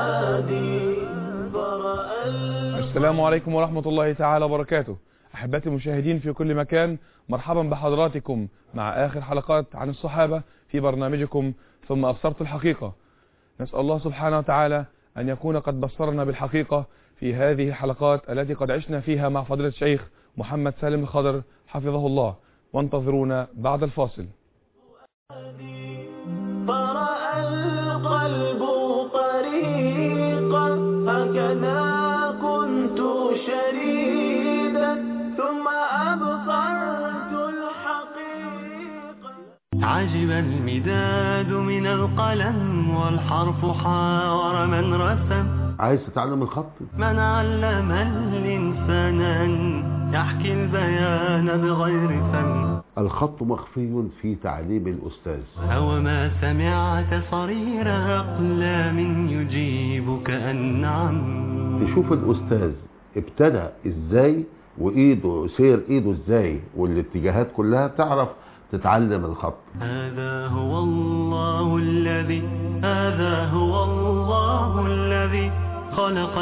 السلام عليكم ورحمة الله تعالى وبركاته. أحبتي المشاهدين في كل مكان، مرحبا بحضراتكم مع آخر حلقات عن الصحابة في برنامجكم ثم أبصرت الحقيقة. نسأل الله سبحانه وتعالى أن يكون قد بصرنا بالحقيقة في هذه الحلقات التي قد عشنا فيها مع فضيلة الشيخ محمد سالم الخضر حفظه الله، وانتظرونا بعد الفاصل. فرأى القلب طريقا هكذا كنت شريدا ثم أبصرت الحقيقة. عجب المداد من القلم والحرف حاور من رسم. عايز تتعلم الخط؟ من علم الإنسان أن يحكي البيان بغير فم. الخط مخفي في تعليم الأستاذ. أو ما سمعت صرير أقلام يجيبك أن نعم. تشوف الأستاذ ابتدى إزاي وإيده سير إيده إزاي والاتجاهات كلها، تعرف تتعلم الخط. هذا هو الله الذي خلق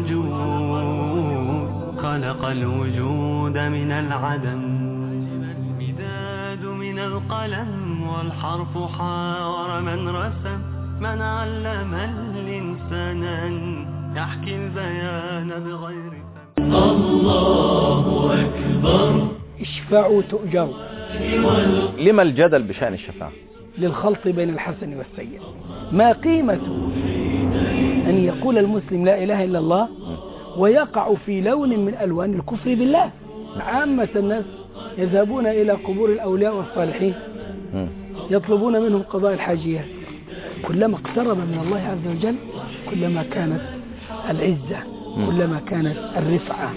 الوجود من العدم. المداد من القلم والحرف حاور من رسم. من علم الإنسان أن يحكي البيان بغير فم. الله أكبر. اشفعوا تؤجروا. لما الجدل بشأن الشفاعة؟ للخلط بين الحسن والسيء. ما قيمة أن يقول المسلم لا إله إلا الله ويقع في لون من ألوان الكفر بالله؟ عامة الناس يذهبون إلى قبور الأولياء والصالحين يطلبون منهم قضاء الحاجيات. كلما اقترب من الله عز وجل كلما كانت العزة، كلما كانت الرفعة.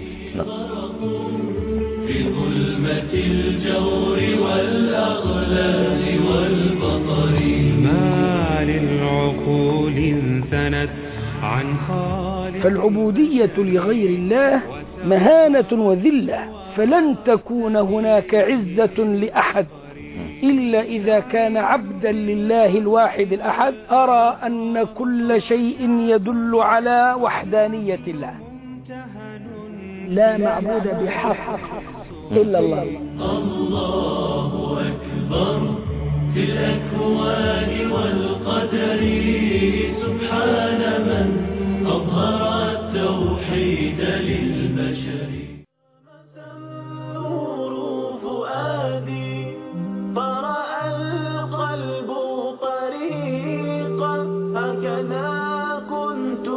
في ظلمة الجور والأغلال والبطر ما للعقول انثنت عن خالق. فالعبودية لغير الله مهانة وذلة، فلن تكون هناك عزة لأحد إلا إذا كان عبدا لله الواحد الأحد. أرى أن كل شيء يدل على وحدانية الله، لا معبود بحق إلا الله. الله أكبر. في الأكوان والقدر سبحان من أظهر التوحيد للبشر. نور فؤادي فرأى القلب طريقا هكذا كنت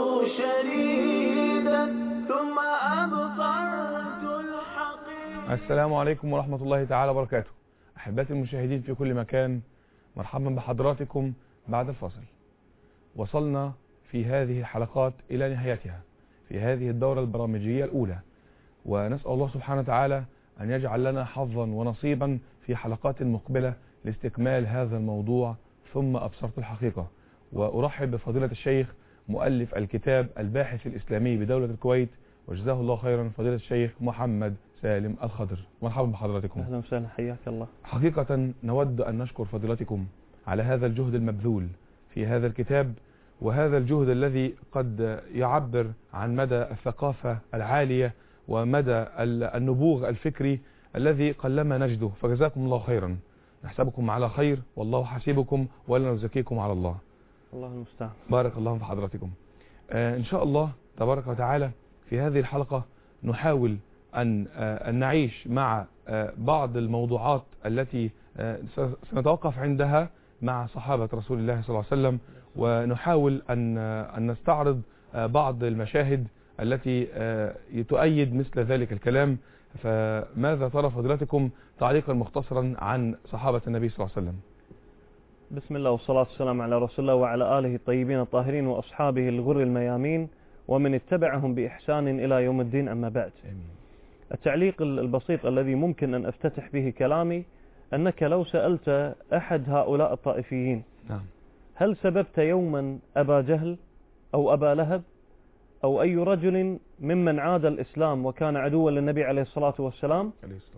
شريدا ثم أبصرت الحقيقة. السلام عليكم ورحمة الله تعالى وبركاته. أحبتي المشاهدين في كل مكان، مرحبا بحضراتكم بعد الفاصل. وصلنا في هذه الحلقات إلى نهايتها في هذه الدورة البرامجية الأولى، ونسأل الله سبحانه وتعالى أن يجعل لنا حظا ونصيبا في حلقات مقبلة لاستكمال هذا الموضوع ثم أبصرت الحقيقة. وأرحب بفضيلة الشيخ مؤلف الكتاب الباحث الإسلامي بدولة الكويت، وجزاه الله خيرا، فضيلة الشيخ محمد سالم الخضر. مرحبا بحضراتكم. أهلا وسهلا، حياك الله. حقيقة نود أن نشكر فضيلتكم على هذا الجهد المبذول في هذا الكتاب، وهذا الجهد الذي قد يعبر عن مدى الثقافة العالية ومدى النبوغ الفكري الذي قلما نجده، فجزاكم الله خيرا. نحسبكم على خير والله حسيبكم ولا نزكيكم على الله. الله المستعان. بارك الله في حضراتكم. إن شاء الله تبارك وتعالى في هذه الحلقة نحاول أن نعيش مع بعض الموضوعات التي سنتوقف عندها مع صحابة رسول الله صلى الله عليه وسلم، ونحاول أن نستعرض بعض المشاهد التي تؤيد مثل ذلك الكلام. فماذا ترى فضيلتكم تعليقا مختصرا عن صحابة النبي صلى الله عليه وسلم؟ بسم الله والصلاة والسلام على رسول الله وعلى آله الطيبين الطاهرين وأصحابه الغر الميامين ومن اتبعهم بإحسان إلى يوم الدين، أما بعد. التعليق البسيط الذي ممكن أن أفتتح به كلامي أنك لو سألت أحد هؤلاء الطائفيين هل سببت يوما أبا جهل أو أبا لهب أو أي رجل ممن عاد الإسلام وكان عدوا للنبي عليه الصلاة والسلام،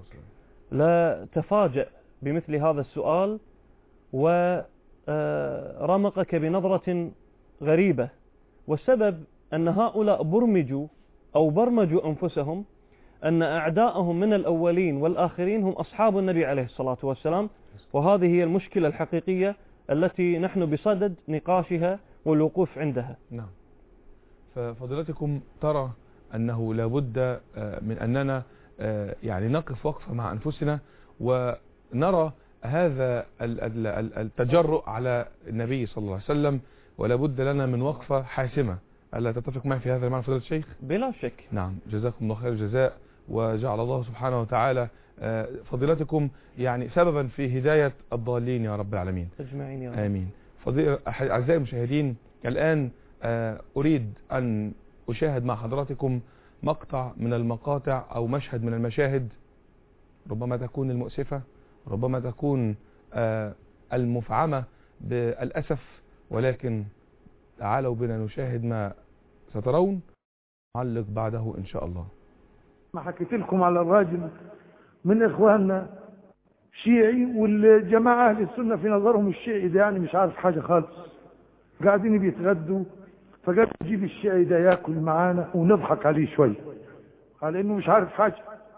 لا تفاجأ بمثل هذا السؤال ورمقك بنظرة غريبة والسبب أن هؤلاء برمجوا أنفسهم أن أعداءهم من الأولين والآخرين هم أصحاب النبي عليه الصلاة والسلام، وهذه هي المشكلة الحقيقية التي نحن بصدد نقاشها والوقوف عندها. نعم. ففضيلتكم ترى أنه لابد من أننا يعني نقف وقفة مع أنفسنا ونرى هذا التجرؤ على النبي صلى الله عليه وسلم، ولا بد لنا من وقفة حاسمة. ألا تتفق معي في هذا المعنى فضيلة الشيخ؟ بلا شك. نعم، جزاكم الله خير الجزاء، وجعل الله سبحانه وتعالى فضيلتكم يعني سببا في هداية الضالين يا رب العالمين أجمعين يا رب. آمين. أعزائي المشاهدين، الآن أريد أن أشاهد مع حضراتكم مقطع من المقاطع أو مشهد من المشاهد، ربما تكون المؤسفة، ربما تكون المفعمة بالأسف، ولكن تعالوا بنا نشاهد ما سترون، نعلق بعده إن شاء الله. ما حكيت لكم على الراجل من إخواننا شيعي، والجماعة أهل السنة في نظرهم الشيعي ده يعني مش عارف حاجة خالص، قاعدين بيتغدوا فقال جيب الشيعي ده ياكل معانا ونضحك عليه شوية على إنه مش عارف حاجة،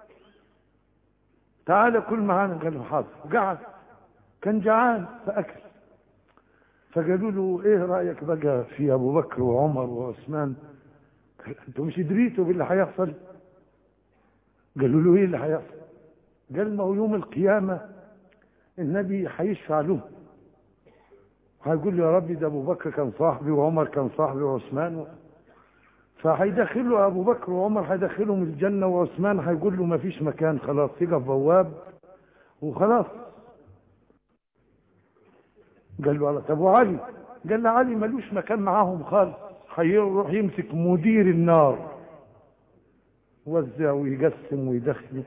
تعال كل معانا. قال له حاضر. قعد كان جعان فأكل، فقالوا له ايه رأيك بقى في ابو بكر وعمر وعثمان؟ انتوا مش دريتوا باللي هيحصل؟ قالوا له ايه اللي هيحصل؟ قال ما هو يوم القيامة النبي هيشفع له، هيقول له يا ربي ده ابو بكر كان صاحبي وعمر كان صاحبي وعثمان، فهيدخلوا ابو بكر وعمر هيدخلهم الجنة، وعثمان هيقول له ما فيش مكان خلاص، يقف بواب وخلاص. قال له طب وعلي؟ قال له علي ملوش مكان معاهم خالص، هيروح يمسك مدير النار وزع ويقسم ويدخل.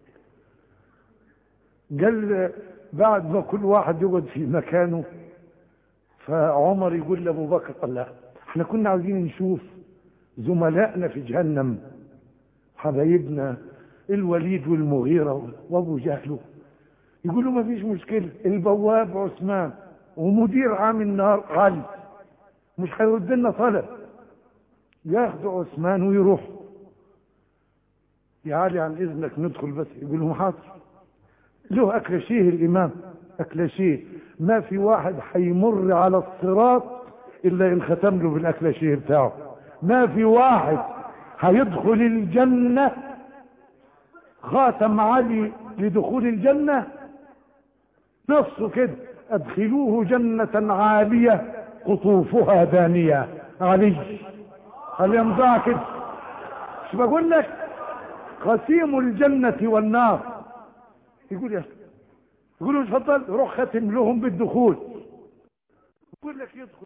قال بعد ما كل واحد يقعد في مكانه، فعمر يقول لابو بكر قال لا احنا كنا عايزين نشوف زملائنا في جهنم حبايبنا الوليد والمغيرة وابو جهل. يقول له ما فيش مشكلة، البواب عثمان ومدير عام النار علي، مش هيرد لنا طلب، ياخدوا عثمان ويروح. يا علي عن اذنك ندخل بس. يقول لهم حاضر. له اكلاشيه الامام، اكلاشيه ما في واحد هيمر على الصراط الا ينختم له بالاكلاشيه بتاعه، ما في واحد هيدخل الجنة خاتم علي لدخول الجنة نصه كده، ادخلوه جنة عالية قطوفها دانية. علي هل يمضع كده؟ مش بقول لك قسيم الجنة والنار؟ يقول يا يقولوا اتفضل، روح ختم لهم بالدخول. يقول لك يدخل.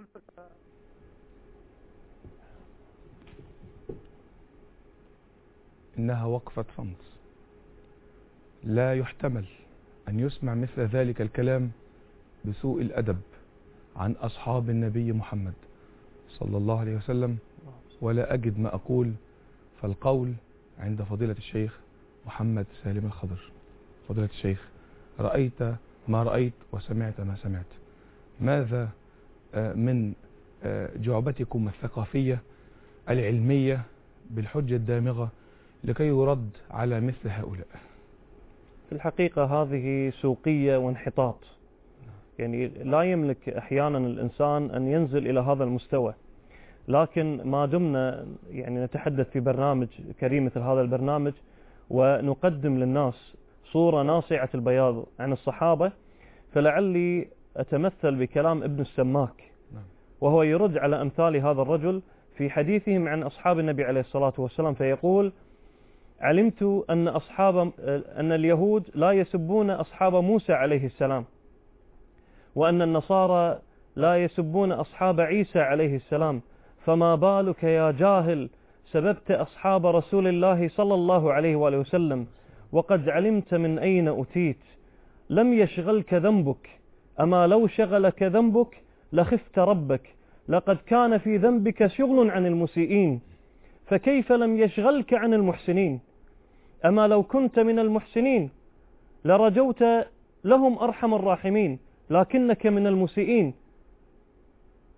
إنها وقفة صمت، لا يحتمل أن يسمع مثل ذلك الكلام بسوء الأدب عن أصحاب النبي محمد صلى الله عليه وسلم، ولا أجد ما أقول، فالقول عند فضيلة الشيخ محمد سالم الخضر. فضيلة الشيخ، رأيت ما رأيت وسمعت ما سمعت، ماذا من جعبتكم الثقافية العلمية بالحجة الدامغة لكي يرد على مثل هؤلاء؟ في الحقيقة هذه سوقية وانحطاط، يعني لا يملك أحيانا الإنسان أن ينزل إلى هذا المستوى، لكن ما دمنا يعني نتحدث في برنامج كريم مثل هذا البرنامج ونقدم للناس صورة ناصعة البياض عن الصحابة، فلعلي أتمثل بكلام ابن السماك وهو يرد على أمثال هذا الرجل في حديثهم عن أصحاب النبي عليه الصلاة والسلام، فيقول: علمت أن اليهود لا يسبون أصحاب موسى عليه السلام، وأن النصارى لا يسبون أصحاب عيسى عليه السلام، فما بالك يا جاهل سببت أصحاب رسول الله صلى الله عليه وآله وسلم وقد علمت من أين أتيت، لم يشغلك ذنبك، أما لو شغلك ذنبك لخفت ربك، لقد كان في ذنبك شغل عن المسيئين، فكيف لم يشغلك عن المحسنين، أما لو كنت من المحسنين لرجوت لهم أرحم الراحمين، لكنك من المسيئين.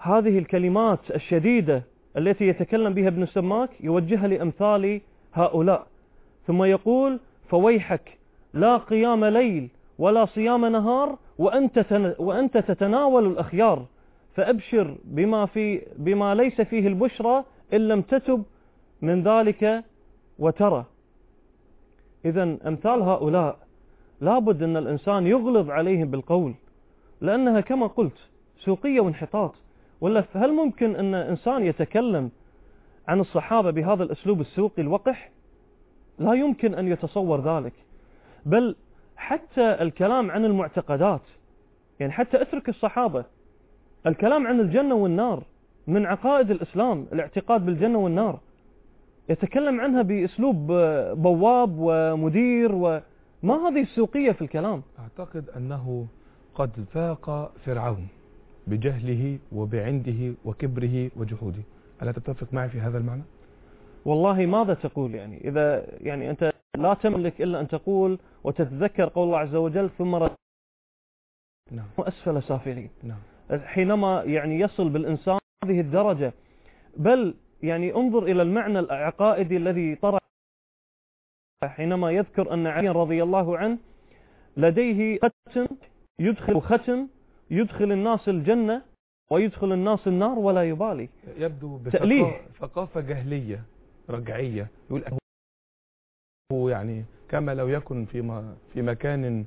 هذه الكلمات الشديدة التي يتكلم بها ابن سماك يوجهها لأمثال هؤلاء، ثم يقول: فويحك لا قيام ليل ولا صيام نهار وأنت تتناول الأخيار، فأبشر بما ليس فيه البشرى إن لم تتب من ذلك وترى. إذن أمثال هؤلاء لابد أن الإنسان يغلظ عليهم بالقول، لأنها كما قلت سوقية وانحطاط. ولا هل ممكن أن إنسان يتكلم عن الصحابة بهذا الأسلوب السوقي الوقح؟ لا يمكن أن يتصور ذلك. بل حتى الكلام عن المعتقدات، يعني حتى اترك الصحابة، الكلام عن الجنة والنار من عقائد الإسلام، الاعتقاد بالجنة والنار، يتكلم عنها بأسلوب بواب ومدير، وما هذه السوقية في الكلام؟ أعتقد أنه قد فاق فرعون بجهله وبعنده وكبره وجحوده. ألا تتفق معي في هذا المعنى؟ والله ماذا تقول؟ يعني إذا يعني أنت لا تملك إلا أن تقول وتتذكر قول الله عز وجل: ثم نعم. أسفل سافلين. نعم. حينما يعني يصل بالإنسان هذه الدرجة، بل يعني انظر إلى المعنى العقائدي الذي طرح حينما يذكر أن علي رضي الله عنه لديه ختم يدخل الناس الجنة ويدخل الناس النار ولا يبالي. يبدو تأليه، ثقافة جهلية رجعية. يقول هو يعني كما لو يكن في مكان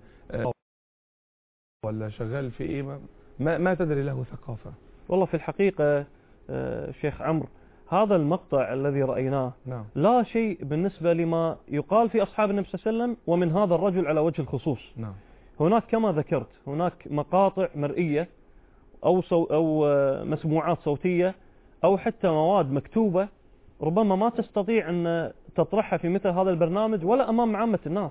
ولا شغال في إيه، ما تدري له ثقافة. والله في الحقيقة شيخ عمرو، هذا المقطع الذي رأيناه نعم. لا شيء بالنسبة لما يقال في أصحاب النبي صلى الله عليه وسلم ومن هذا الرجل على وجه الخصوص. نعم. هناك كما ذكرت هناك مقاطع مرئية أو مسموعات صوتية أو حتى مواد مكتوبة ربما ما تستطيع أن تطرحها في مثل هذا البرنامج ولا أمام عامة الناس،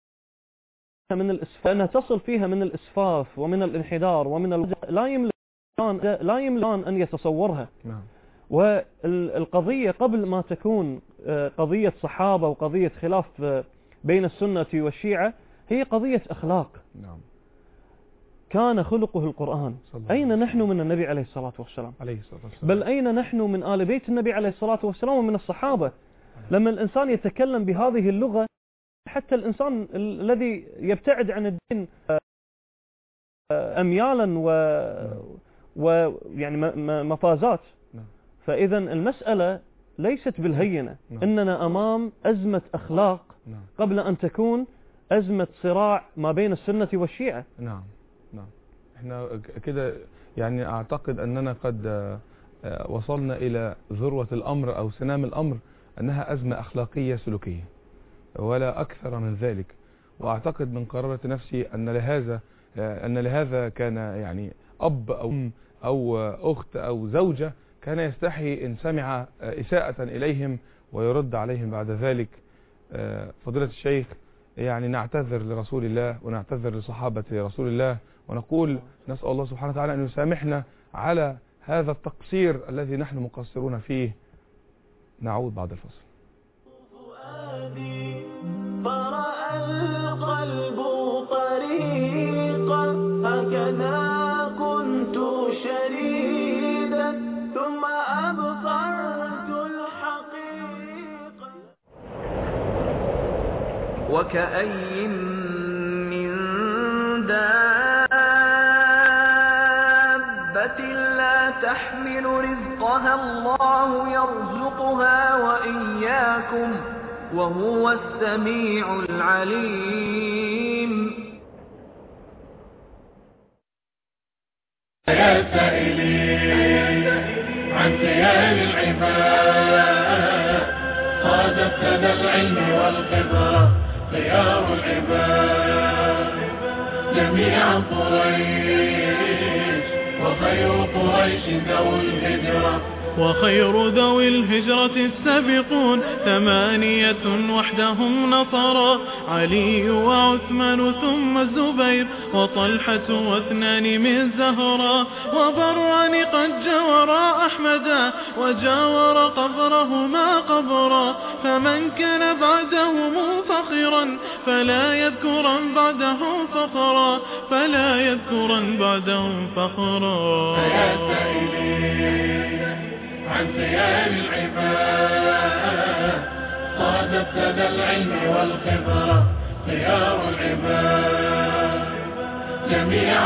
لأنها تصل فيها من الإسفاف ومن الانحدار ومن لا يملكان أن يتصورها. نعم. والقضية قبل ما تكون قضية صحابة وقضية خلاف بين السنة والشيعة هي قضية أخلاق. نعم. كان خلقه القرآن. أين نحن من النبي عليه الصلاة والسلام؟ بل أين نحن من آل بيت النبي عليه الصلاة والسلام ومن الصحابة؟ لما الإنسان يتكلم بهذه اللغة، حتى الإنسان الذي يبتعد عن الدين أميالا ويعني مفازات، فإذا المسألة ليست بالهينة. إننا أمام أزمة أخلاق قبل أن تكون أزمة صراع ما بين السنة والشيعة. نعم. نعم. احنا كده يعني أعتقد أننا قد وصلنا إلى ذروة الأمر أو سنام الأمر، أنها أزمة أخلاقية سلوكية ولا أكثر من ذلك. وأعتقد من قرارة نفسي أن لهذا كان يعني أب أو أم أو أخت أو زوجة كان يستحي إن سمع إساءة إليهم ويرد عليهم بعد ذلك. فضيلة الشيخ، يعني نعتذر لرسول الله ونعتذر لصحابة رسول الله ونقول نسأل الله سبحانه وتعالى أن يسامحنا على هذا التقصير الذي نحن مقصرون فيه. نعود بعد الفصل. فرأى القلب طريقا هكذا كنت شريدا ثم أبصرت الحقيقة. وكأي من دابة لا تحمل رزقها الله يرزقها وإياكم وهو السميع العليم. يا سائلين عن سيال العباد صادت لدى العلم والخبرة خيار العباد جميع قريش وخير قريش ذو الهجرة وخير ذوي الهجرة السابقون 8 وحدهم نصرا علي وعثمان ثم الزبير وطلحة واثنان من زهرا وبران قد جاورا أحمدا وجاور قبرهما قبرا فمن كان بعدهم فخرا فلا يذكرا بعدهم فخرا فلا يذكرا بعدهم فخرا. فيا سائلين عن سيال العباد صادت لدى العلم والخبرة خيار العباد جميعا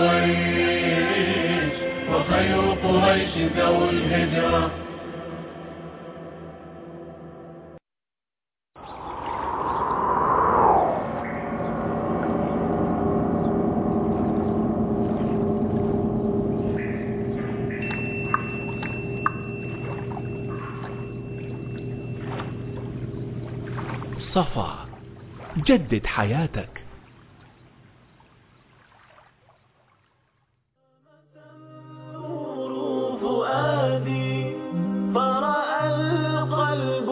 قريش وخير قريش ذو الهجرة. صفا جدد حياتك. فؤادي فرأى القلب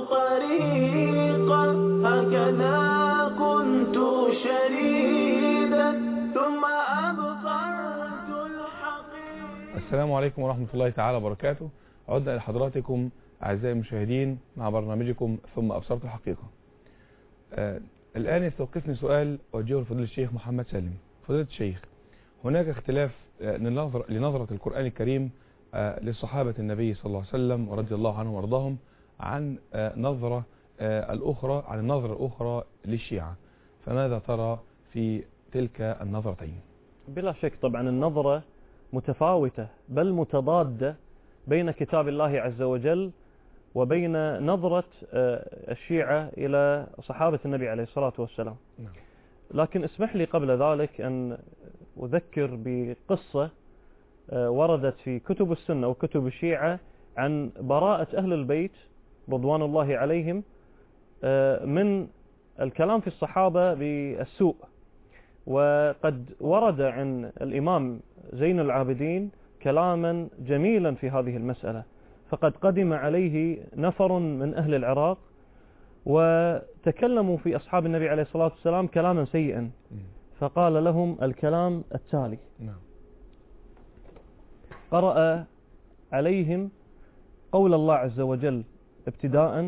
طريقا هكذا كنت شريدا ثم أبصرت الحقيقة. السلام عليكم ورحمة الله تعالى وبركاته. عدنا إلى حضراتكم أعزائي المشاهدين مع برنامجكم ثم أبصرت الحقيقة. الآن يستوقفني سؤال أوجهه لفضيلة الشيخ محمد سالم. فضيلة الشيخ، هناك اختلاف لنظرة القرآن الكريم للصحابة النبي صلى الله عليه وسلم ورضي الله عنهم وارضاهم عن النظرة الأخرى للشيعة، فماذا ترى في تلك النظرتين؟ بلا شك طبعا النظرة متفاوتة بل متضادة بين كتاب الله عز وجل وبين نظرة الشيعة إلى صحابة النبي عليه الصلاة والسلام. لكن اسمح لي قبل ذلك أن أذكر بقصة وردت في كتب السنة وكتب الشيعة عن براءة أهل البيت رضوان الله عليهم من الكلام في الصحابة بالسوء. وقد ورد عن الإمام زين العابدين كلاما جميلا في هذه المسألة، فقد قدم عليه نفر من أهل العراق وتكلموا في أصحاب النبي عليه الصلاة والسلام كلاما سيئا، فقال لهم الكلام التالي: قرأ عليهم قول الله عز وجل ابتداء: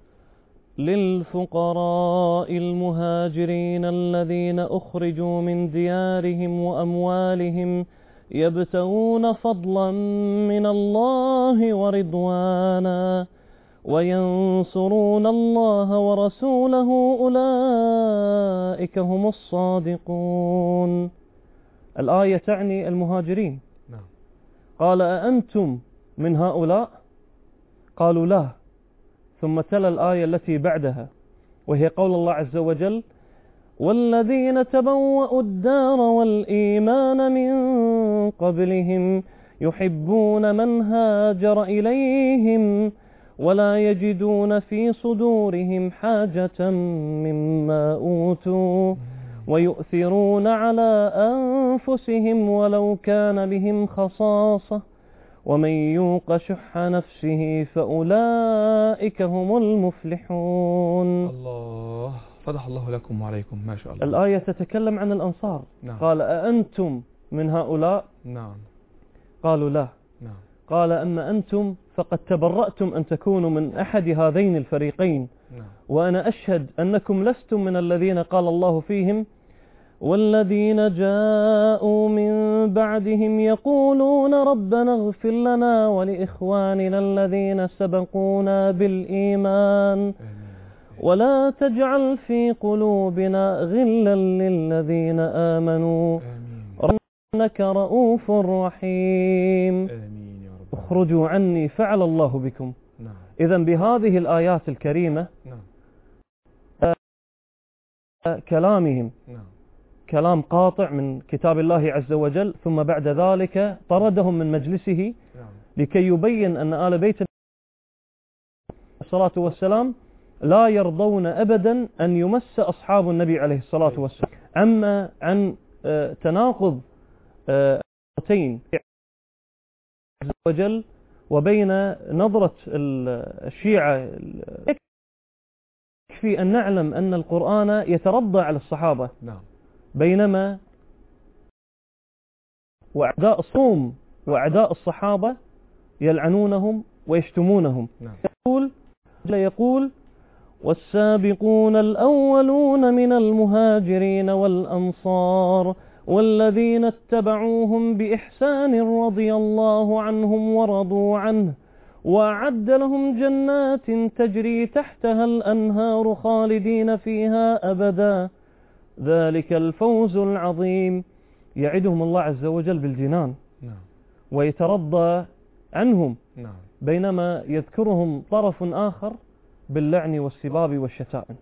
للفقراء المهاجرين الذين أخرجوا من ديارهم وأموالهم يبتغون فضلا من الله ورضوانا وينصرون الله ورسوله أولئك هم الصادقون. الآية تعني المهاجرين. قال: أأنتم من هؤلاء؟ قالوا لا. ثم تلا الآية التي بعدها وهي قول الله عز وجل: والذين تبوأوا الدار والإيمان من قبلهم يحبون من هاجر إليهم ولا يجدون في صدورهم حاجة مما أوتوا ويؤثرون على أنفسهم ولو كان بهم خصاصة ومن يوق شح نفسه فأولئك هم المفلحون. الله، فتح الله لكم وعليكم، ما شاء الله. الآية تتكلم عن الأنصار. نعم. قال: أأنتم من هؤلاء؟ نعم. قالوا لا. نعم. قال: أما أنتم فقد تبرأتم أن تكونوا من أحد هذين الفريقين. نعم. وأنا أشهد أنكم لستم من الذين قال الله فيهم: والذين جاءوا من بعدهم يقولون ربنا اغفر لنا ولإخواننا الذين سبقونا بالإيمان ولا تجعل في قلوبنا غلا للذين آمنوا إنك رؤوف رحيم. اخرجوا عني فعل الله بكم. إذن بهذه الآيات الكريمة كلامهم كلام قاطع من كتاب الله عز وجل، ثم بعد ذلك طردهم من مجلسه لكي يبين أن آل بيت الصلاة والسلام لا يرضون أبدا أن يمس أصحاب النبي عليه الصلاة والسلام. أما عن تناقض عز وجل وبين نظرة الشيعة. يكفي أن نعلم أن القرآن يترضى على الصحابة، بينما وأعداء الصوم وأعداء الصحابة يلعنونهم ويشتمونهم. يقول والسابقون الأولون من المهاجرين والأنصار والذين اتبعوهم بإحسان رضي الله عنهم ورضوا عنه وأعد لهم جنات تجري تحتها الأنهار خالدين فيها أبدا ذلك الفوز العظيم. يعدهم الله عز وجل بالجنان ويترضى عنهم، بينما يذكرهم طرف آخر باللعن والسباب والشتائم.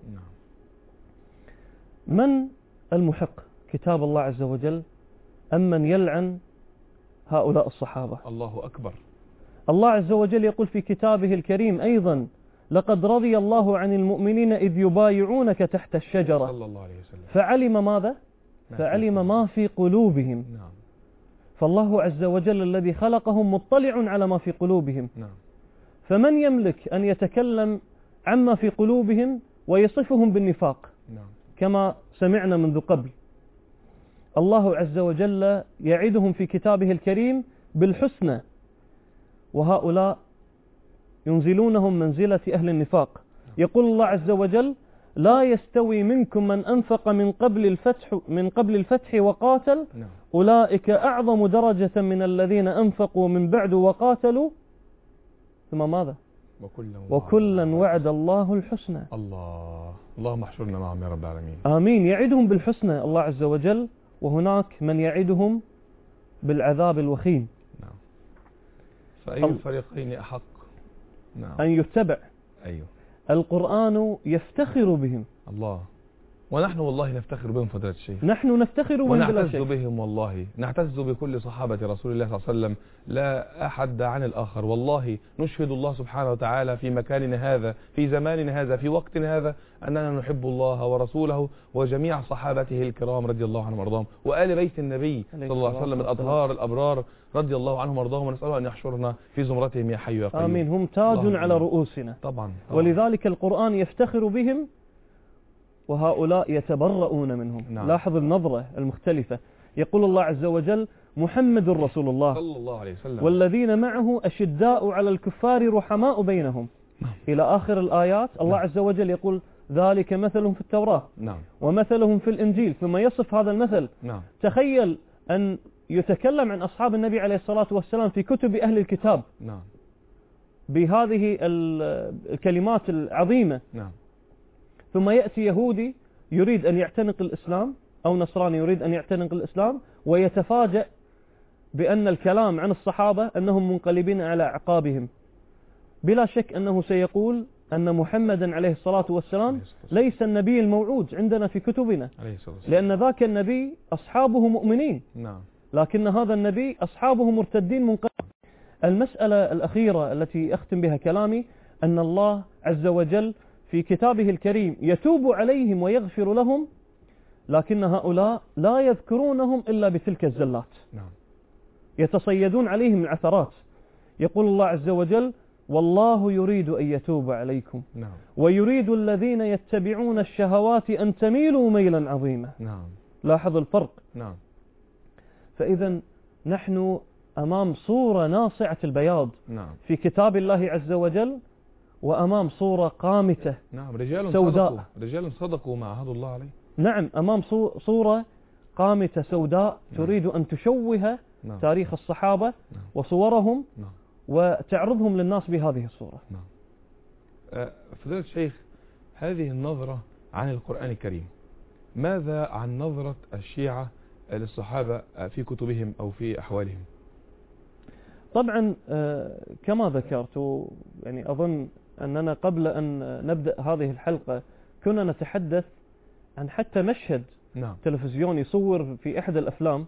من المحق، كتاب الله عز وجل أم من يلعن هؤلاء الصحابة؟ الله أكبر. الله عز وجل يقول في كتابه الكريم أيضا لقد رضي الله عن المؤمنين إذ يبايعونك تحت الشجرة صلى الله عليه وسلم فعلم ماذا؟ فعلم ما في قلوبهم. فالله عز وجل الذي خلقهم مطلع على ما في قلوبهم. فمن يملك أن يتكلم عما في قلوبهم ويصفهم بالنفاق كما سمعنا منذ قبل؟ الله عز وجل يعدهم في كتابه الكريم بالحسنى، وهؤلاء ينزلونهم منزلة أهل النفاق. يقول الله عز وجل لا يستوي منكم من أنفق من قبل الفتح وقاتل أولئك أعظم درجة من الذين أنفقوا من بعد وقاتلوا ثم ماذا؟ وكلا وعد الله الحسنى. اللهم احشرنا معهم يا رب العالمين. آمين. يعدهم بالحسنى الله عز وجل، وهناك من يعدهم بالعذاب الوخيم. فأي الفريقين أحق أن يتبع؟ القرآن يفتخر بهم. الله. ونحن والله نفتخر بهم فضيلة الشيخ. نحن نفتخر بهم ونعتز بهم والله، نعتز بكل صحابة رسول الله صلى الله عليه وسلم، لا أحد عن الآخر. والله نشهد الله سبحانه وتعالى في مكاننا هذا، في زماننا هذا، في وقتنا هذا، أننا نحب الله ورسوله وجميع صحابته الكرام رضي الله عنهم وارضاهم، وآل بيت النبي صلى الله عليه وسلم الأطهار الأبرار رضي الله عنهم وارضاهم، ونسأله أن يحشرنا في زمرتهم يا حي يا قيوم. آمين. هم تاج على رؤوسنا. طبعا. ولذلك القرآن يفتخر بهم وهؤلاء يتبرؤون منهم. لاحظ النظرة المختلفة. يقول الله عز وجل محمد رسول الله صلى الله عليه وسلم والذين معه أشداء على الكفار رحماء بينهم إلى آخر الآيات. الله عز وجل يقول ذلك مثلهم في التوراة ومثلهم في الإنجيل، ثم يصف هذا المثل. تخيل أن يتكلم عن أصحاب النبي عليه الصلاة والسلام في كتب أهل الكتاب بهذه الكلمات العظيمة. ثم يأتي يهودي يريد أن يعتنق الإسلام أو نصراني يريد أن يعتنق الإسلام ويتفاجأ بأن الكلام عن الصحابة أنهم منقلبين على أعقابهم. بلا شك أنه سيقول أن محمدا عليه الصلاة والسلام ليس النبي الموعود عندنا في كتبنا، لأن ذاك النبي أصحابه مؤمنين، لكن هذا النبي أصحابه مرتدين منقلبين. المسألة الأخيرة التي أختم بها كلامي أن الله عز وجل في كتابه الكريم يتوب عليهم ويغفر لهم، لكن هؤلاء لا يذكرونهم إلا بتلك الزلات. يتصيدون عليهم العثرات. يقول الله عز وجل والله يريد أن يتوب عليكم ويريد الذين يتبعون الشهوات أن تميلوا ميلا عظيما. لاحظ الفرق. فإذا نحن أمام صورة ناصعة البياض في كتاب الله عز وجل، وأمام صورة قامتة سوداء. رجال صدقوا ما عهد الله عليه. نعم، أمام صورة قامتة سوداء تريد أن تشوه تاريخ الصحابة وصورهم وتعرضهم للناس بهذه الصورة. فضيلة الشيخ، هذه النظرة عن القرآن الكريم، ماذا عن نظرة الشيعة للصحابة في كتبهم أو في أحوالهم؟ طبعا كما ذكرت، يعني أظن أننا قبل أن نبدأ هذه الحلقة كنا نتحدث عن حتى مشهد تلفزيوني يصور في أحد الأفلام.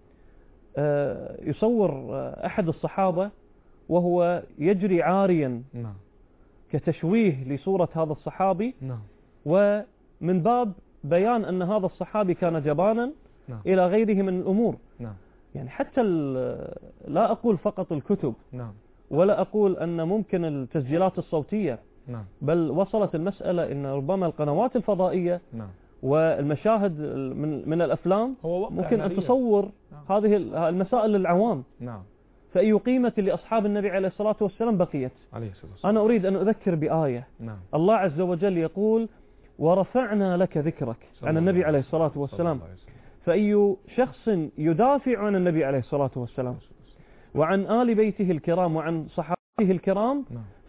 يصور أحد الصحابة وهو يجري عاريا كتشويه لصورة هذا الصحابي، ومن باب بيان أن هذا الصحابي كان جبانا إلى غيره من الأمور. يعني حتى لا أقول فقط الكتب، ولا أقول أن ممكن التسجيلات الصوتية، نعم. بل وصلت المسألة أن ربما القنوات الفضائية نعم. والمشاهد من الأفلام ممكن أن تصور هذه المسائل للعوام. نعم. فأي قيمة لأصحاب النبي عليه الصلاة والسلام بقيت؟ عليه الصلاة والسلام. أنا أريد أن أذكر بآية. نعم. الله عز وجل يقول ورفعنا لك ذكرك عن النبي عليه الصلاة والسلام. فأي شخص يدافع عن النبي عليه الصلاة والسلام وعن آل بيته الكرام وعن صحابته الكرام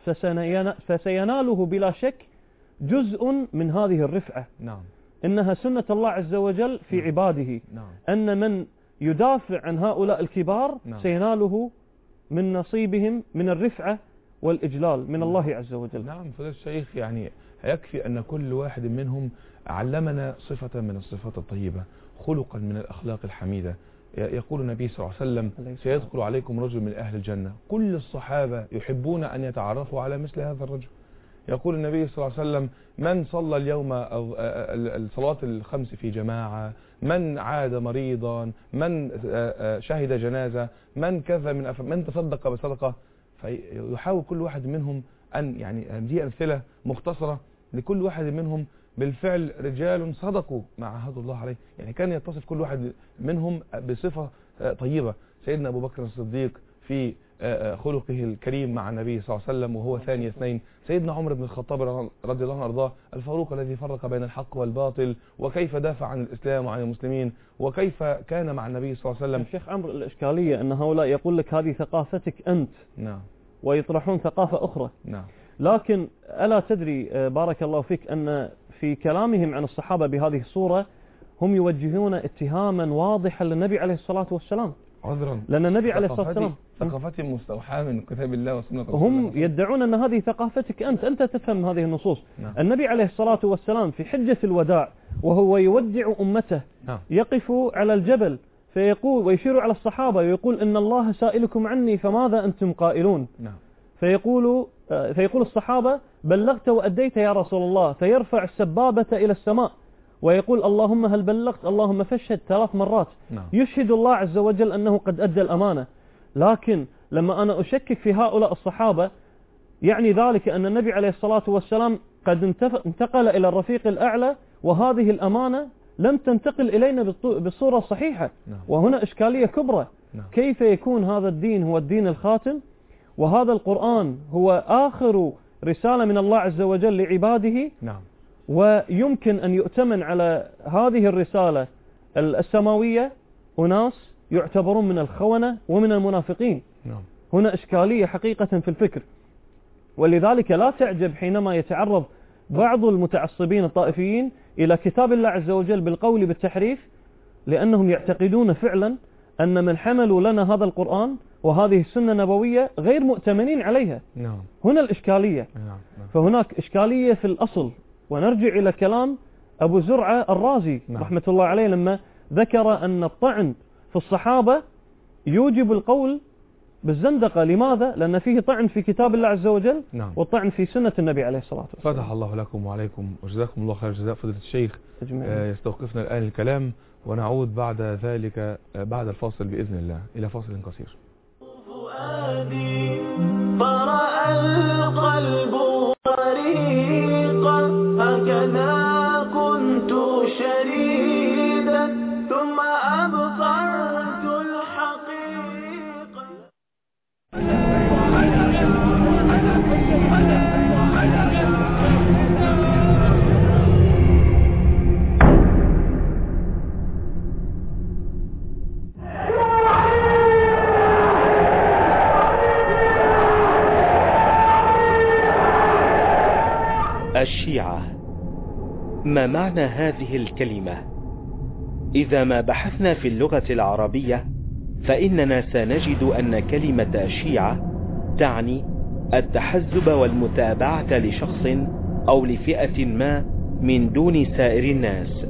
فسيناله بلا شك جزء من هذه الرفعة. نعم. إنها سنة الله عز وجل في عباده. نعم. أن من يدافع عن هؤلاء الكبار سيناله من نصيبهم من الرفعة والإجلال من الله عز وجل. نعم. فضيلة الشيخ، يعني يكفي أن كل واحد منهم علمنا صفة من الصفات الطيبة، خلقا من الأخلاق الحميدة. يقول النبي صلى الله عليه وسلم سيدخل عليكم رجل من أهل الجنة، كل الصحابة يحبون أن يتعرفوا على مثل هذا الرجل. يقول النبي صلى الله عليه وسلم من صلى اليوم الصلوات الخمس في جماعة، من عاد مريضا، من شهد جنازة، من كذا من تصدق بصدقة. فيحاول كل واحد منهم أن يعني دي أمثلة مختصرة لكل واحد منهم بالفعل رجال صدقوا ما عهدوا الله عليه. يعني كان يتصف كل واحد منهم بصفة طيبة. سيدنا أبو بكر الصديق في خلقه الكريم مع النبي صلى الله عليه وسلم وهو ثاني اثنين. سيدنا عمر بن الخطاب رضي الله عنه وارضاه، الفاروق الذي فرق بين الحق والباطل، وكيف دافع عن الإسلام وعن المسلمين، وكيف كان مع النبي صلى الله عليه وسلم. الشيخ عمرو، الإشكالية أن هؤلاء يقول لك هذه ثقافتك أنت. نعم. ويطرحون ثقافة أخرى. نعم. لكن ألا تدري بارك الله فيك أن في كلامهم عن الصحابة بهذه الصورة هم يوجهون اتهاما واضحا للنبي عليه الصلاة والسلام. عذرا. لأن النبي عليه الصلاة والسلام ثقافتهم مستوحاة من كتاب الله وسنة رسوله. هم يدعون أن هذه ثقافتك أنت تفهم هذه النصوص. نعم. النبي عليه الصلاة والسلام في حجة الوداع وهو يودع أمته نعم. يقف على الجبل فيقول ويشير على الصحابة ويقول إن الله سائلكم عني فماذا أنتم قائلون. نعم. فيقول الصحابة بلغت وأديت يا رسول الله، فيرفع السبابة إلى السماء ويقول اللهم هل بلغت، اللهم فاشهد 3 مرات. نعم. يشهد الله عز وجل أنه قد أدى الأمانة. لكن لما أنا أشكك في هؤلاء الصحابة يعني ذلك أن النبي عليه الصلاة والسلام قد انتقل إلى الرفيق الأعلى وهذه الأمانة لم تنتقل إلينا بالصورة الصحيحة. نعم. وهنا إشكالية كبرى. نعم. كيف يكون هذا الدين هو الدين الخاتم وهذا القرآن هو آخر رسالة من الله عز وجل لعباده؟ نعم. ويمكن أن يؤتمن على هذه الرسالة السماوية أناس يعتبرون من الخونة ومن المنافقين. نعم. هنا إشكالية حقيقة في الفكر. ولذلك لا تعجب حينما يتعرض بعض المتعصبين الطائفيين إلى كتاب الله عز وجل بالقول بالتحريف، لأنهم يعتقدون فعلا أن من حملوا لنا هذا القرآن وهذه السنة النبوية غير مؤتمنين عليها. نعم. هنا الإشكالية. نعم. فهناك إشكالية في الأصل. ونرجع إلى كلام أبو زرعة الرازي رحمة الله عليه لما ذكر أن الطعن في الصحابة يوجب القول بالزندقة. لماذا؟ لأن فيه طعن في كتاب الله عز وجل. نعم. والطعن في سنة النبي عليه الصلاة والسلام. فتح الله لكم وعليكم وجزاكم الله خير الجزاء. فضيلة الشيخ يستوقفنا الآن الكلام ونعود بعد ذلك بعد الفاصل بإذن الله إلى فاصل قصير. فرأى القلب طريقا هكذا كنت شريدا ثم أبصرت الحقيقة. الشيعة، ما معنى هذه الكلمة؟ إذا ما بحثنا في اللغة العربية فإننا سنجد أن كلمة شيعة تعني التحزب والمتابعة لشخص أو لفئة ما من دون سائر الناس.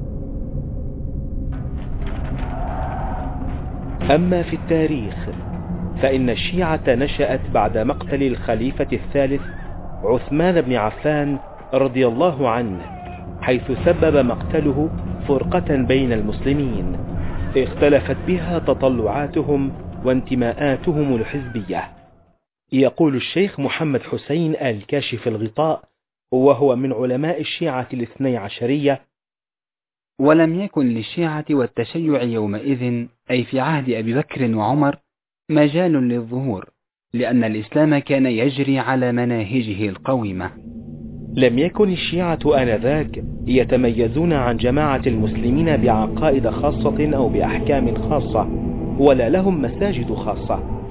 أما في التاريخ فإن الشيعة نشأت بعد مقتل الخليفة الثالث عثمان بن عفان رضي الله عنه، حيث سبب مقتله فرقة بين المسلمين اختلفت بها تطلعاتهم وانتماءاتهم الحزبية. يقول الشيخ محمد حسين الكاشف الغطاء، وهو من علماء الشيعة الاثني عشرية: ولم يكن للشيعة والتشيع يومئذ، أي في عهد أبي بكر وعمر، مجال للظهور، لأن الإسلام كان يجري على مناهجه القويمة. لم يكن الشيعة آنذاك يتميزون عن جماعة المسلمين بعقائد خاصة أو بأحكام خاصة، ولا لهم مساجد خاصة.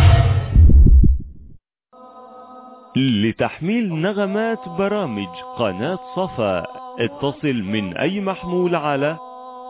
لتحميل نغمات برامج قناة صفا اتصل من أي محمول على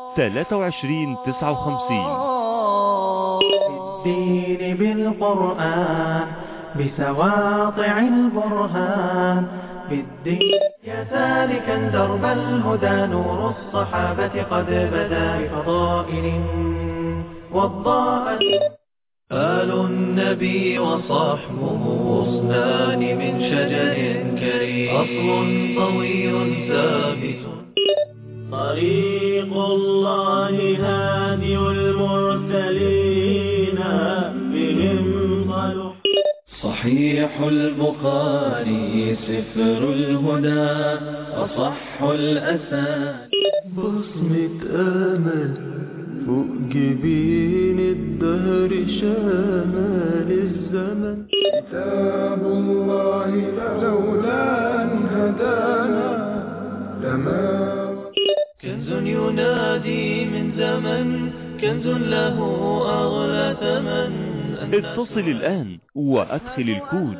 2359. الدين بالقرآن بسواطع البرهان بالدين يا سالكا درب الهدى، نور الصحابة قد بدا بفضائل والضاء. آل النبي وصحبه غصنان من شجر كريم، أصل طويل ثابت. طريق الله هادي المرسلين بهم ضلوا. صحيح البخاري سفر الهدى أصح الأسانيد. بصمة أمل فوق جبين الدهر شمال الزمن. كتاب الله لولا أن هدانا لما. كنز ينادي من زمن، كنز له أغلى ثمن. اتصل الآن وأدخل الكود.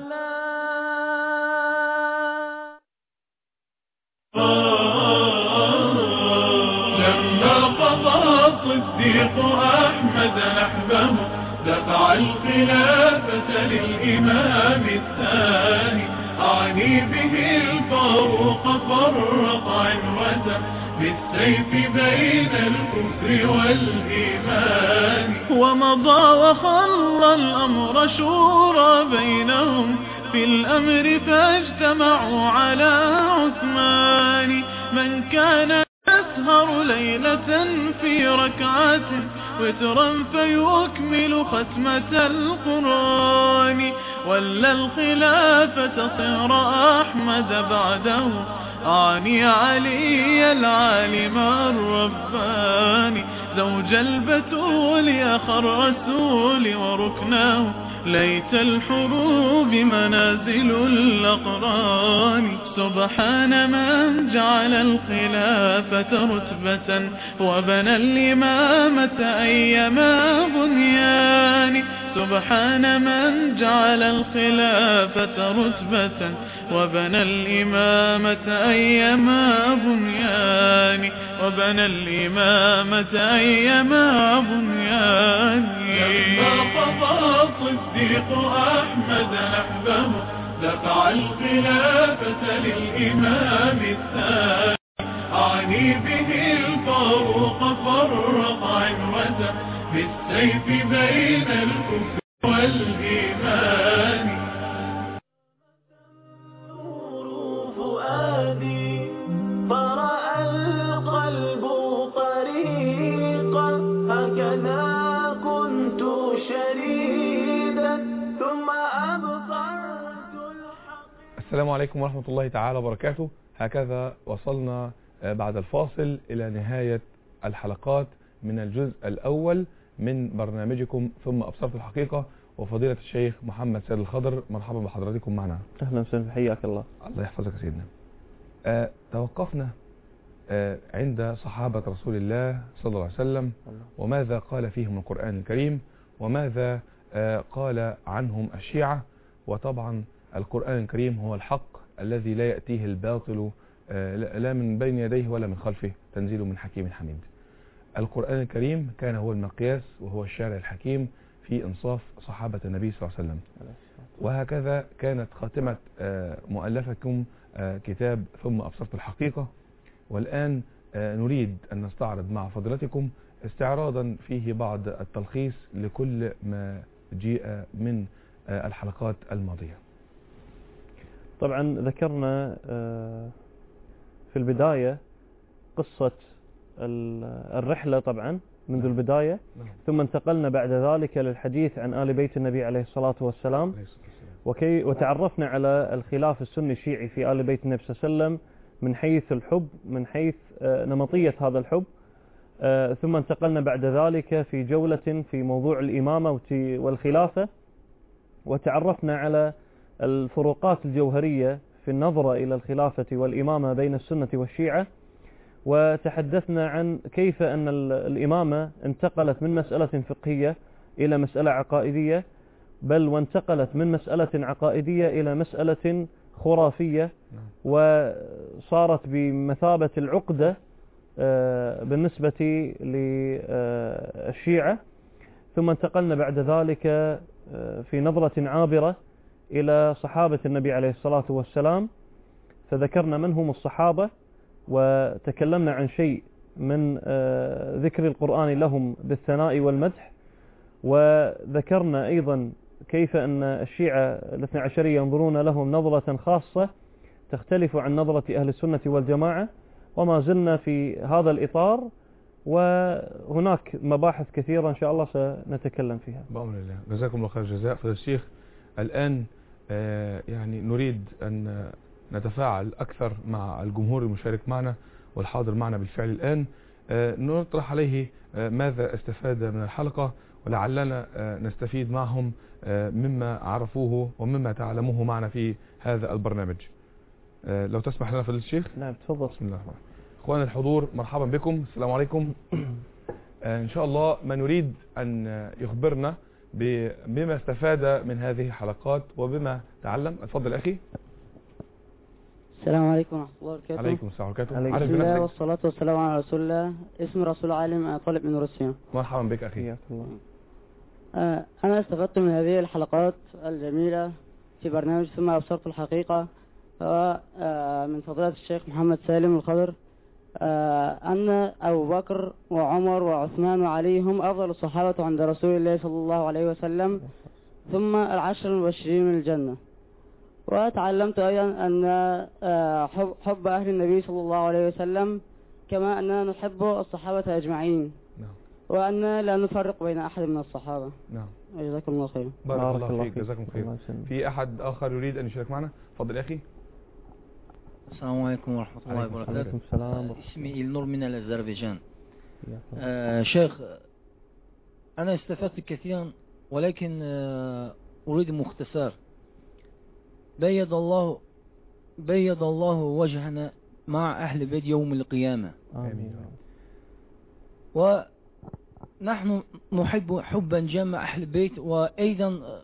لما قضى الصديق أحمد نحبه، دفع الخلافة للإمام الثاني، أعني به الفاروق فرق عنوته بالسيف بين الكفر والإيمان. ومضى وخلى الأمر شورى بينهم في الأمر، فاجتمعوا على عثمان. من كان يسهر ليلة في ركعة وترا فيكمل ختمة القرآن، ولا الخلافة صهر أحمد بعده، أعني علي العالم الرباني، زوج البتول أخ الرسول وركناه، ليت الحروب منازل الأقران. سبحان من جعل الخلافة رتبة وبنى الإمامة أيما بنيان. سبحان من جعل الخلافة رتبة وبنى الإمامة أيما بنيان. وبنى الإمامة أيما بنيان. لما قضى الصديق أحمد نحبه، دفع الخلافة للإمام الثاني، أعني به الفاروق فرق عنوته بالسيف بين الكفر والإيمان. نور فؤادي فرأى القلب طريقا، هكذا كنت شريدا ثم أبصرت الحق. السلام عليكم ورحمة الله تعالى وبركاته. هكذا وصلنا بعد الفاصل إلى نهاية الحلقات من الجزء الأول من برنامجكم ثم أبصرت الحقيقة، وفضيلة الشيخ محمد سيد الخضر، مرحبا بحضراتكم معنا. أهلا وسهلا، حياك الله. الله يحفظك يا سيدنا. توقفنا عند صحابة رسول الله صلى الله عليه وسلم، وماذا قال فيهم القرآن الكريم، وماذا قال عنهم الشيعة. وطبعا القرآن الكريم هو الحق الذي لا يأتيه الباطل لا من بين يديه ولا من خلفه، تنزيل من حكيم حميد. القرآن الكريم كان هو المقياس وهو الشارع الحكيم في إنصاف صحابة النبي صلى الله عليه وسلم. وهكذا كانت خاتمة مؤلفكم كتاب ثم أبصرت الحقيقة. والآن نريد أن نستعرض مع فضيلتكم استعراضا فيه بعض التلخيص لكل ما جاء من الحلقات الماضية. طبعا ذكرنا في البداية قصة الرحلة طبعا منذ البداية، ثم انتقلنا بعد ذلك للحديث عن آل بيت النبي عليه الصلاة والسلام، وتعرفنا على الخلاف السني الشيعي في آل بيت النبي صلى الله عليه وسلم من حيث الحب، من حيث نمطية هذا الحب. ثم انتقلنا بعد ذلك في جولة في موضوع الإمامة والخلافة، وتعرفنا على الفروقات الجوهرية في النظرة إلى الخلافة والإمامة بين السنة والشيعة، وتحدثنا عن كيف أن الإمامة انتقلت من مسألة فقهية إلى مسألة عقائدية، بل وانتقلت من مسألة عقائدية إلى مسألة خرافية، وصارت بمثابة العقدة بالنسبة للشيعة. ثم انتقلنا بعد ذلك في نظرة عابرة إلى صحابة النبي عليه الصلاة والسلام، فذكرنا من هم الصحابة، وتكلمنا عن شيء من ذكر القرآن لهم بالثناء والمدح، وذكرنا أيضا كيف أن الشيعة الاثنى عشرية ينظرون لهم نظرة خاصة تختلف عن نظرة أهل السنة والجماعة. وما زلنا في هذا الإطار، وهناك مباحث كثيرة إن شاء الله سنتكلم فيها بأمر الله. جزاكم الله خير الجزاء فضيلة الشيخ. الآن يعني نريد أن نتفاعل أكثر مع الجمهور المشارك معنا والحاضر معنا بالفعل الآن، نطرح عليه ماذا استفاد من الحلقة، ولعلنا نستفيد معهم مما عرفوه ومما تعلموه معنا في هذا البرنامج. لو تسمح لنا فضيلة الشيخ. نعم تفضل. بسم الله الرحمن الرحيم. اخوان الحضور مرحبا بكم، السلام عليكم. ان شاء الله ما نريد ان يخبرنا بما استفاد من هذه الحلقات وبما تعلم. اتفضل اخي. السلام عليكم ورحمة الله وبركاته. عليكم السلام وبركاته. بسم الله والصلاة والسلام على رسول الله. اسمي رسول عالم طالب من روسيا. مرحبا بك اخي. انا استفدت من هذه الحلقات الجميلة في برنامج ثم ابصرت الحقيقة من فضيلة الشيخ محمد سالم الخضر، أن أبو بكر وعمر وعثمان وعلي هم أفضل الصحابة عند رسول الله صلى الله عليه وسلم، ثم العشر المبشرين من الجنة. وتعلمت أيضا أن حب أهل النبي صلى الله عليه وسلم كما أننا نحب الصحابة أجمعين، وأن لا نفرق بين أحد من الصحابة. نعم. جزاكم الله خير. بارك الله فيك. جزاكم خير. في أحد آخر يريد أن يشارك معنا؟ تفضل أخي. السلام عليكم ورحمة الله وبركاته. اسمي إلنور من الأذربيجان. شيخ، أنا استفدت كثيرا، ولكن أريد مختصر. بيض الله وجهنا مع أهل بيت يوم القيامة. آمين. ونحن نحب حبا جما أهل البيت، وأيضا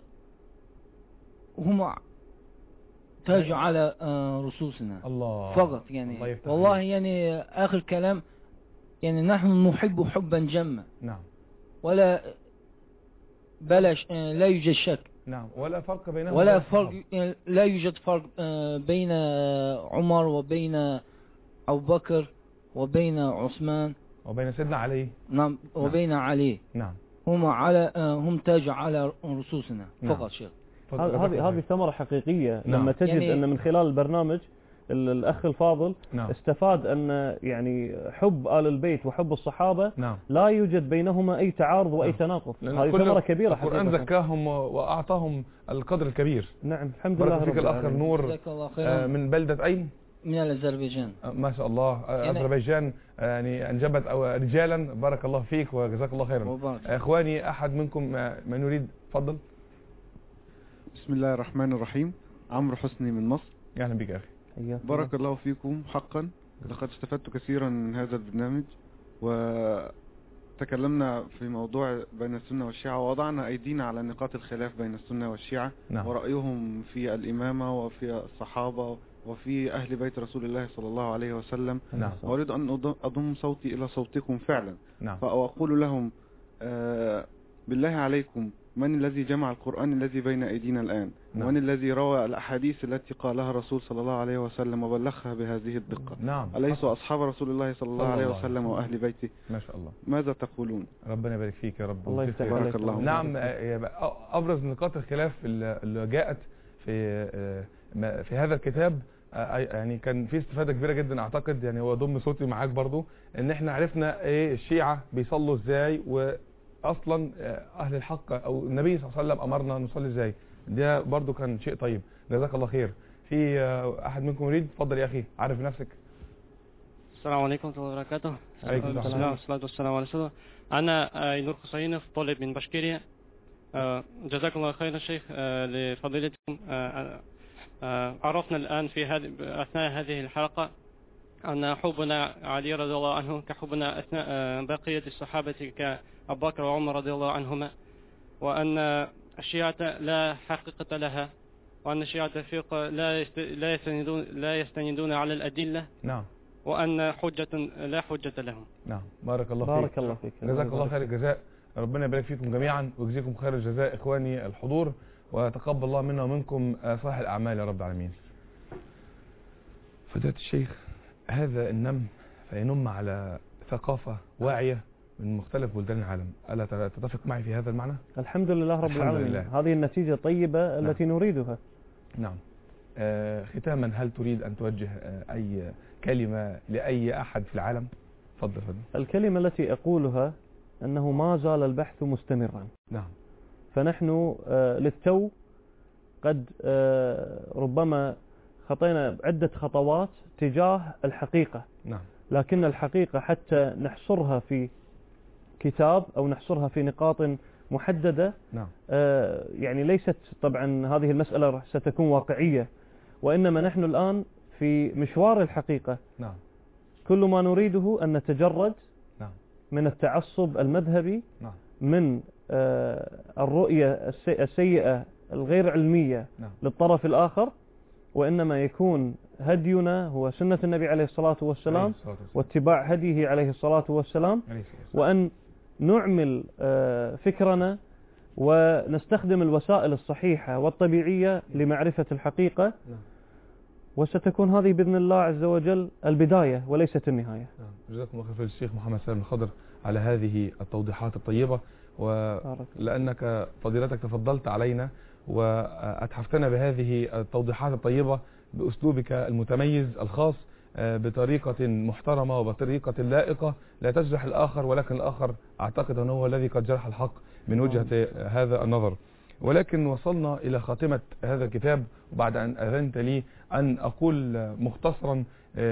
هم تاج على رصوصنا. الله فقط يعني والله يعني آخر كلام، يعني نحن نحب حبا جما. نعم. ولا بلاش لا يوجد شك. نعم. ولا فرق بينهم. ولا فرق، لا يوجد فرق بين عمر وبين أبو بكر وبين عثمان وبين سيدنا علي. نعم. وبين علي. نعم. هم تاج على رصوصنا. نعم. فقط شيخ. هذه ثمرة حقيقية. نعم. لما تجد يعني أن من خلال البرنامج الأخ الفاضل نعم. استفاد أن يعني حب آل البيت وحب الصحابة نعم. لا يوجد بينهما أي تعارض وأي تناقض. هذه ثمرة كبيرة. القرآن زكاهم وأعطاهم القدر الكبير. نعم. الحمد لله. بارك فيك الأخ نور. من بلدة أين؟ من الأذربيجان. ما شاء الله. أذربيجان يعني أنجبت رجالا. بارك الله فيك وجزاك الله خيرا. إخواني أحد منكم من يريد؟ تفضل. بسم الله الرحمن الرحيم. عمرو حسني من مصر. أهلا بك أخي. بارك الله فيكم حقا، لقد استفدت كثيرا من هذا البرنامج، وتكلمنا في موضوع بين السنة والشيعة، ووضعنا أيدينا على نقاط الخلاف بين السنة والشيعة. نعم. ورأيهم في الإمامة وفي الصحابة وفي أهل بيت رسول الله صلى الله عليه وسلم. نعم. وأريد أن أضم صوتي إلى صوتكم فعلا. نعم. فأقول لهم بالله عليكم، من الذي جمع القرآن الذي بين أيدينا الآن؟ نعم. ومن الذي روى الأحاديث التي قالها الرسول صلى الله عليه وسلم وبلغها بهذه الدقة؟ نعم. أليس أصحاب رسول الله صلى الله عليه وسلم وأهل بيته؟ ما شاء الله. ماذا تقولون؟ ربنا يبارك فيك يا رب. الله يفتح بارك الله. نعم. أبرز نقاط الخلاف اللي جاءت في هذا الكتاب، يعني كان في استفادة كبيرة جدا اعتقد، يعني هو ضم صوتي معاك برضو، ان احنا عرفنا ايه الشيعة بيصلوا ازاي، واصلا اهل الحق او النبي صلى الله عليه وسلم امرنا نصلي ازاي. ده برضو كان شيء طيب، جزاك الله خير. في احد منكم يريد؟ اتفضل يا اخي، عارف نفسك. السلام عليكم ورحمة الله وبركاته. عليكم السلام. بسم الله والصلاة والسلام على رسول الله. أنا أينور حسينов، طالب من بشكيريا. جزاكم الله خيرا شيخ لفضيلتكم. عرفنا الآن في أثناء هذه الحلقة أن حبنا علي رضي الله عنه كحبنا أثناء بقية الصحابة كأبو بكر وعمر رضي الله عنهما، وأن الشيعة لا حقيقة لها، وأن الشيعة الفرقة لا يستندون على الأدلة. نعم. وأن حجة لا حجة لهم. نعم، بارك الله فيك. بارك الله فيك. جزاك الله خير الجزاء، ربنا يبارك فيكم جميعا ويجزيكم خير الجزاء إخواني الحضور، وتقبل الله منا ومنكم صالح الأعمال يا رب العالمين. فضيلة الشيخ، هذا النم فينم على ثقافة واعية من مختلف بلدان العالم، ألا تتفق معي في هذا المعنى؟ الحمد لله رب العالمين. هذه النتيجة طيبة التي نريدها. نعم. ختاما، هل تريد أن توجه أي كلمة لأي أحد في العالم؟ تفضل. الكلمة التي أقولها أنه ما زال البحث مستمرا. نعم. فنحن للتو قد ربما خطينا عدة خطوات تجاه الحقيقة. نعم. لكن الحقيقة حتى نحصرها في كتاب أو نحصرها في نقاط محددة، نعم. يعني ليست طبعا هذه المسألة ستكون واقعية، وإنما نحن الآن في مشوار الحقيقة. نعم. كل ما نريده أن نتجرد نعم. من التعصب المذهبي، نعم. من الرؤية السيئة الغير علمية نعم. للطرف الآخر، وإنما يكون هدينا هو سنة النبي عليه الصلاة والسلام واتباع هديه عليه الصلاة والسلام، وأن نعمل فكرنا ونستخدم الوسائل الصحيحة والطبيعية لمعرفة الحقيقة. وستكون هذه بإذن الله عز وجل البداية وليست النهاية. جزاكم الله خير الشيخ محمد سالم الخضر على هذه التوضيحات الطيبة، ولأنك فضيلتك تفضلت علينا وأتحفتنا بهذه التوضيحات الطيبة بأسلوبك المتميز الخاص، بطريقة محترمة وبطريقة لائقة لا تجرح الآخر، ولكن الآخر أعتقد أنه هو الذي قد جرح الحق من وجهة هذا النظر. ولكن وصلنا إلى خاتمة هذا الكتاب، وبعد أن أذنت لي أن أقول مختصرا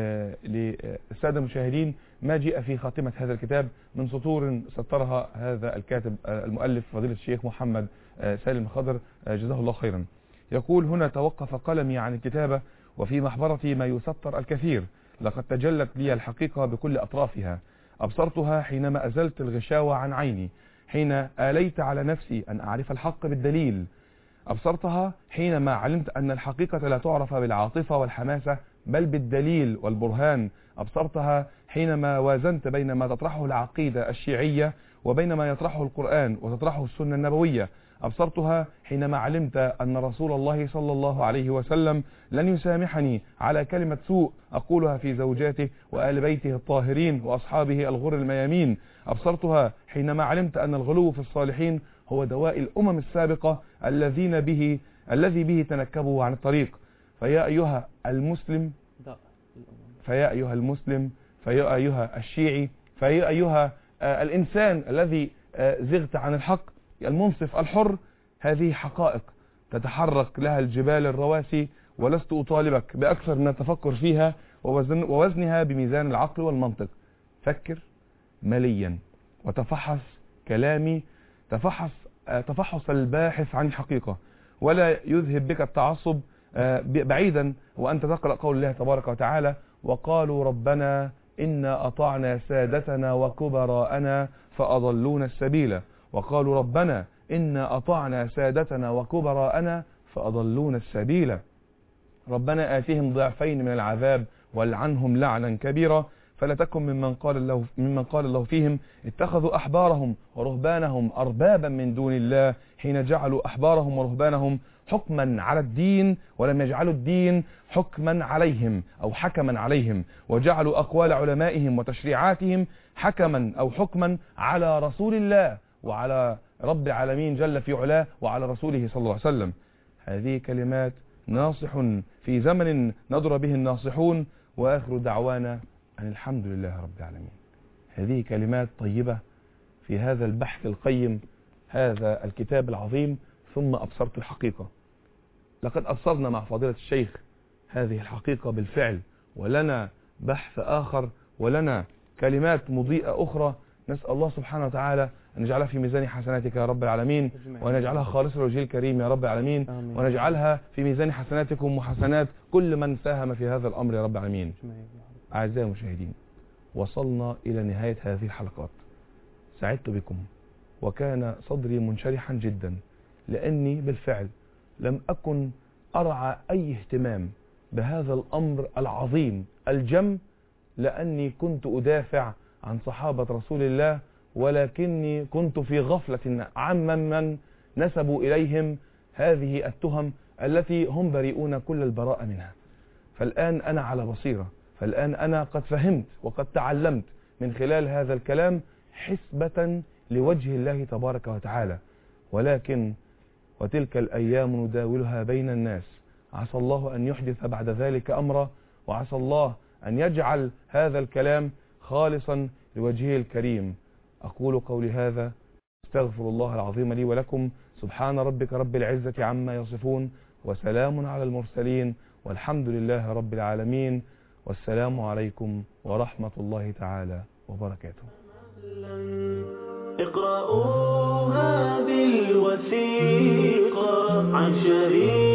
للسادة المشاهدين ما جاء في خاتمة هذا الكتاب من سطور سطرها هذا الكاتب المؤلف فضيلة الشيخ محمد سالم الخضر جزاه الله خيرا. يقول: هنا توقف قلمي عن الكتابة وفي محبرتي ما يسطر الكثير، لقد تجلت لي الحقيقة بكل أطرافها، أبصرتها حينما أزلت الغشاوة عن عيني، حين آليت على نفسي أن أعرف الحق بالدليل، أبصرتها حينما علمت أن الحقيقة لا تعرف بالعاطفة والحماسة بل بالدليل والبرهان، أبصرتها حينما وازنت بين ما تطرحه العقيدة الشيعية وبين ما يطرحه القرآن وتطرحه السنة النبوية، أبصرتها حينما علمت أن رسول الله صلى الله عليه وسلم لن يسامحني على كلمة سوء أقولها في زوجاته وآل بيته الطاهرين وأصحابه الغر الميامين، أبصرتها حينما علمت أن الغلو في الصالحين هو دواء الأمم السابقة الذي به تنكبوا عن الطريق. فيا أيها المسلم، فيا أيها المسلم، فيا أيها الشيعي، فيا أيها الإنسان الذي زغت عن الحق، المنصف الحر، هذه حقائق تتحرك لها الجبال الرواسي، ولست أطالبك بأكثر من التفكر فيها ووزنها بميزان العقل والمنطق. فكر مليا وتفحص كلامي تفحص الباحث عن الحقيقة، ولا يذهب بك التعصب بعيدا وأنت تقرأ قول الله تبارك وتعالى: وقالوا ربنا إنا أطعنا سادتنا وكبراءنا فأضلونا السبيل، وقالوا ربنا إنا أطعنا سادتنا وكبراءنا فأضلونا السبيل، ربنا آتهم ضعفين من العذاب والعنهم لعنا كبيرا، فلا تكن ممن قال الله فيهم اتخذوا أحبارهم ورهبانهم أربابا من دون الله، حين جعلوا أحبارهم ورهبانهم حكما على الدين ولم يجعلوا الدين حكما عليهم أو حكما عليهم، وجعلوا أقوال علمائهم وتشريعاتهم حكما أو حكما على رسول الله وعلى رب العالمين جل في علاه وعلى رسوله صلى الله عليه وسلم. هذه كلمات ناصح في زمن نضر به الناصحون، وآخر دعوانا أن الحمد لله رب العالمين. هذه كلمات طيبة في هذا البحث القيم، هذا الكتاب العظيم. ثم أبصرت الحقيقة، لقد أبصرنا مع فضيلة الشيخ هذه الحقيقة بالفعل، ولنا بحث آخر ولنا كلمات مضيئة أخرى. نسأل الله سبحانه وتعالى أن نجعلها في ميزان حسناتك يا رب العالمين، ونجعلها خالصة لوجهه الكريم يا رب العالمين، ونجعلها في ميزان حسناتكم وحسنات كل من ساهم في هذا الأمر يا رب العالمين. أعزائي المشاهدين، وصلنا إلى نهاية هذه الحلقات. سعدت بكم وكان صدري منشرحا جدا، لأني بالفعل لم أكن أرعى أي اهتمام بهذا الأمر العظيم الجم، لأني كنت أدافع عن صحابة رسول الله، ولكني كنت في غفلة عمن نسبوا إليهم هذه التهم التي هم بريئون كل البراءة منها. فالآن أنا على بصيرة، فالآن أنا قد فهمت وقد تعلمت من خلال هذا الكلام حسبة لوجه الله تبارك وتعالى. ولكن وتلك الأيام نداولها بين الناس، عسى الله أن يحدث بعد ذلك أمرا، وعسى الله أن يجعل هذا الكلام خالصا لوجهه الكريم. أقول قولي هذا، استغفر الله العظيم لي ولكم. سبحان ربك رب العزة عما يصفون، وسلام على المرسلين، والحمد لله رب العالمين، والسلام عليكم ورحمة الله تعالى وبركاته. اقرأوا هذه الوثيقة عن شريك